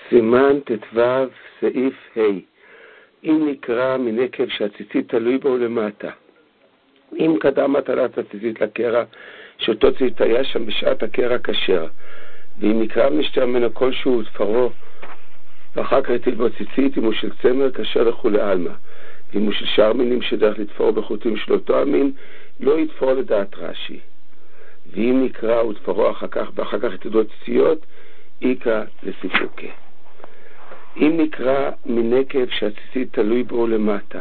סימן ט"ו סעיף ה' אם נקרא מנקב שהציצית תלוי בו למטה. אם קדם הטלת הציצית לקרע שאותו ציצית היה שם בשעת הקרע כשר, ואם נקרא ונשתר ממנו כלשהו תפרו ואחר כך הטיל בו ציצית, אם הוא של צמר כשר לכולי עלמא, ואם הוא של שאר מינים שדרך לתפור בחוטים של אותו המין לא יתפור לדעת רש"י. ואם נקרא ותפרו אחר כך הטיל בו ציציות איקה לסיפוקה. אם נקרא מנקב שהציצית תלוי בו למטה,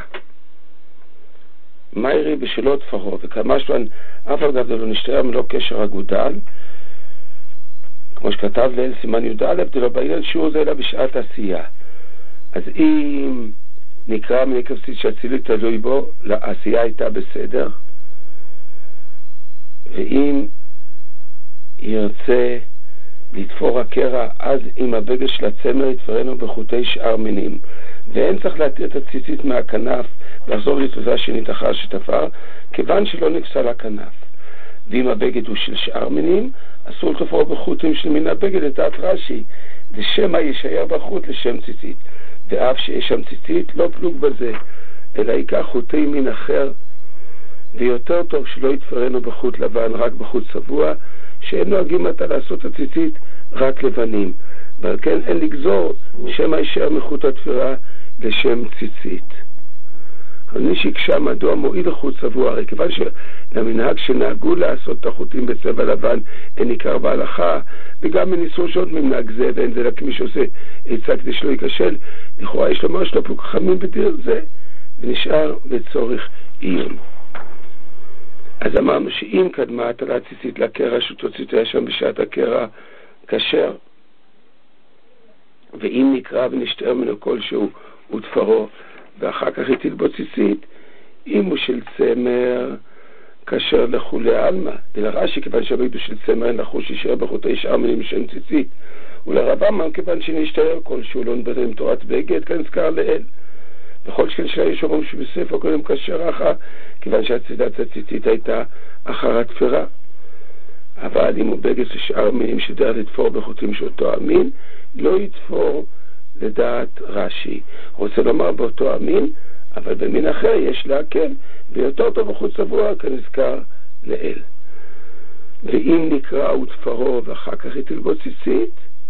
מה יראי בשלו תפרו וכמה שלן אף אגב לא נשתרע מלא קשר אגודל, כמו שכתב לאל סימן י"א, דלא בעניין שיעור זה אלא בשעת עשייה. אז אם נקרא מנקב שהציצית תלוי בו, העשייה הייתה בסדר, ואם ירצה לתפור הקרע, אז עם הבגד של הצמר יתפרנו בחוטי שאר מינים, ואין צריך להתיר את הציצית מהכנף ולחזור לתוזה שנית אחר שתפר, כיוון שלא נפסל הכנף. ואם הבגד הוא של שאר מינים, אסור לתפור בחוטים של מין הבגד לדעת רש"י, ושמא יישאר בחוט לשם ציצית, ואף שיש שם ציצית לא פלוג בזה, אלא ייקח חוטי מין אחר, ויותר טוב שלא יתפרנו בחוט לבן, רק בחוט צבוע, שאין נוהגים עתה לעשות הציצית רק לבנים, ועל כן אין לגזור שמא יישאר מחוט התפירה לשם ציצית. אבל מי שיקשה מדוע מועיל לחוט צבוע, הרי כיוון שלמנהג שנהגו לעשות את החוטים בצבע לבן אין עיקר בהלכה, וגם מניסור שעות ממנהג זה, ואין זה רק מי שעושה עצה כדי שלא ייכשל, לכאורה יש לומר שלא פלוג חכמים בדיר זה, ונשאר לצורך עיון. אז אמרנו שאם קדמה הטלת ציצית לקרע שאותו ציצית היה שם בשעת הקרע כשר, ואם נקרא ונשתר ממנו כלשהו ותפרו ואחר כך הטיל בו ציצית, אם הוא של צמר כשר לכולי עלמא, ולרש"י כיוון שהבגד הוא של צמר אין לחוש יישאר בחוטי שאר מינים שם ציצית, ולרבם כיוון שנשתר כלשהו לא נבנה עם תורת בגד כנזכר לאל. בכל שכן שלה יש אומרים שבספר קודם כשר אחר, כיוון שהצידת הציצית הייתה אחר התפירה. אבל אם הוא בגד לשאר מינים שדרך לתפור בחוטים שאותו המין, לא יתפור לדעת רש"י. רוצה לומר באותו המין, אבל במין אחר יש להקל, ויותר טוב בחוט צבוע כנזכר לאל. ואם נקרא ותפרו ואחר כך הטיל בו ציצית,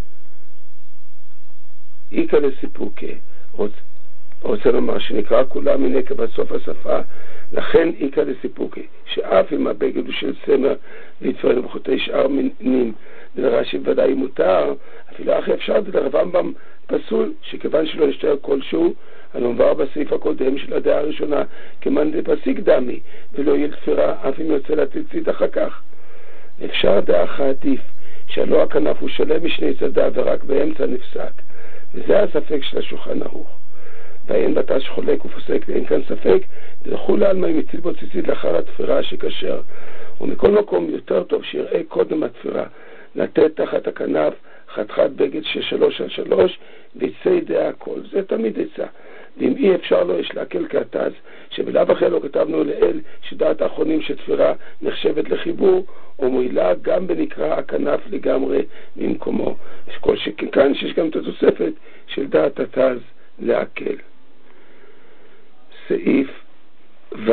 איקה לסיפוקה. רוצה לומר שנקרא כולה מנקב עד סוף השפה, לכן איקה לסיפוקה, שאף אם הבגד הוא של צמר ויתפרנו בחוטי שאר מינים, ולרש"י ודאי מותר, אפילו אחרי אפשר לרבם פסול, שכיוון שלא נשתר כלשהו, הנאמר בסעיף הקודם של הדעה הראשונה, כמאן דפסיק דמי, ולא יהיה תפירה, אף אם יוצא לציצית אחר כך. אפשר דעה אחת עדיף, שהלא הכנף הוא שלם משני צדיו ורק באמצע נפסק, וזה הספק של השולחן ערוך. ואין בתש חולק ופוסק, ואין כאן ספק, לכולי עלמא אם הטיל בו ציצית לאחר התפירה שכשר. ומכל מקום יותר טוב שיראה קודם התפירה, לתת תחת הכנף חתיכת בגד של 3x3 ויצא דעה הכל. זה תמיד יצא. ואם אי אפשר לו יש להקל כעתז, שבלאו הכי לא כתבנו לאל שדעת האחרונים שתפירה נחשבת לחיבור, ומועילה גם בנקרא הכנף לגמרי ממקומו. כל שכאן שיש גם את התוספת של דעת התז להקל. סעיף ו'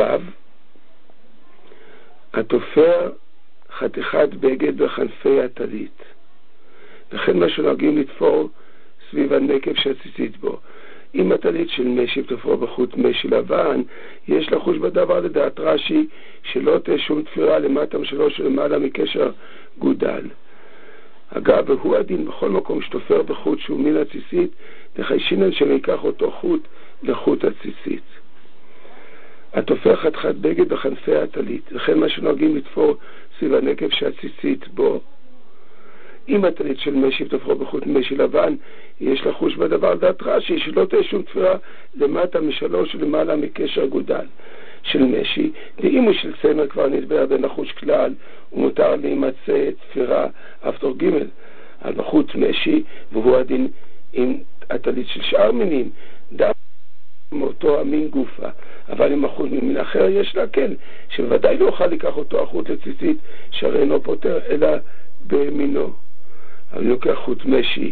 התופר חתיכת בגד בחנפי הטלית, וכן מה שנוהגים לתפור סביב הנקב שהציצית בו. אם הטלית של משי תפור בחוט משי לבן, יש לחוש בדבר לדעת רש"י שלא תהיה שום תפירה למטה משלוש ולמעלה מקשר גודל. אגב, והוא הדין בכל מקום שתופר בחוט שהוא מן הציצית, וחיישינן שמיקח אותו חוט לחוט הציצית. התופר חתיכת בגד בחנפי הטלית, וכן מה שנוהגים לתפור סביב הנקב שהציצית בו. אם הטלית של משי תפור בחוט משי לבן, יש לחוש בדבר דעת רש"י שלא תהיה שום תפירה למטה משלוש ולמעלה מקשר גודל של משי, ואם הוא של צמר כבר נדבר בין לחוש כלל, ומותר להימצא תפירה אף תור ג' על בחוט משי, והוא הדין עם הטלית של שאר מינים, דווקא מאותו המין גופה. אבל אם החוט ממין אחר יש להקל, שבוודאי לא אוכל לקח אותו החוט לציצית, שהרי אינו פותר אלא במינו. אבל לוקח חוט משי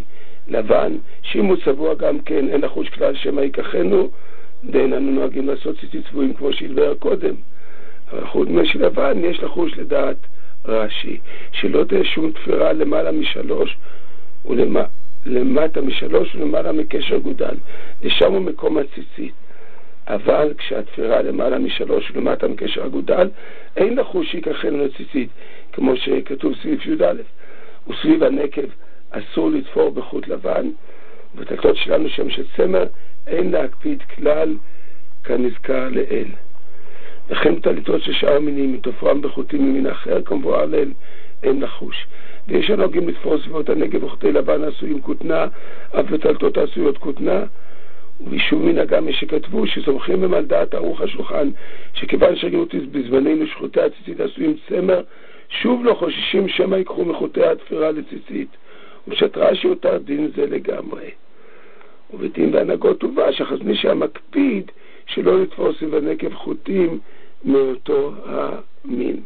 לבן, שאם הוא צבוע גם כן אין לחוש כלל שמא ייקחנו, ואיננו נוהגים לעשות ציצית צבועים כמו שהתבאר קודם. אבל חוץ של לבן יש לחוש לדעת רש"י, שלא תהיה שום תפירה למעלה משלוש ולמטה משלוש ולמעלה מקשר גודל, ושם הוא מקום הציצית. אבל כשהתפירה למעלה משלוש ולמטה מקשר הגודל, אין לחוש שיקחנו לציצית, כמו שכתוב סביב י"א. וסביב הנקב אסור לתפור בחוט לבן, ובטלטות שלנו שם של צמר אין להקפיד כלל כנזכר לאל. לכן טליתות של שאר המינים מתופרם בחוטים ממין אחר כמבואר לאל אין לחוש. ויש הנוהגים לתפור סביבות הנגב וחוטי לבן עשויים כותנה, אף בטלטות עשויות כותנה. ובשום מנהגם יש שכתבו שסומכים הם על דעת ערוך השולחן, שכיוון שראו בזמננו שחוטי הציצית עשויים צמר, שוב לא חוששים שמא ייקחו מחוטי התפירה לציצית, ופשט רש"י הותר דין זה לגמרי. ובדין בהנהגות הובא שחז מי שהמקפיד שלא לתפור סביב הנקב חוטים מאותו המין.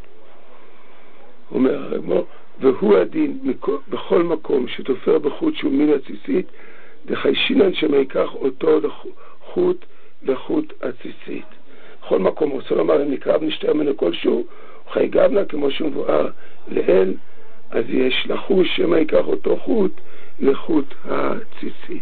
אומר הרמ"א, והוא הדין בכל מקום שתופר בחוט שהוא מין הציצית, דחיישינן שמא ייקח אותו חוט לחוט הציצית. בכל מקום רוצה לומר, אם נקרב נשתר ממנו כלשהו, חי גבנה כמו שמבואר לאל, אז יש לחוש שמא ייקח אותו חוט לחוט הציצית.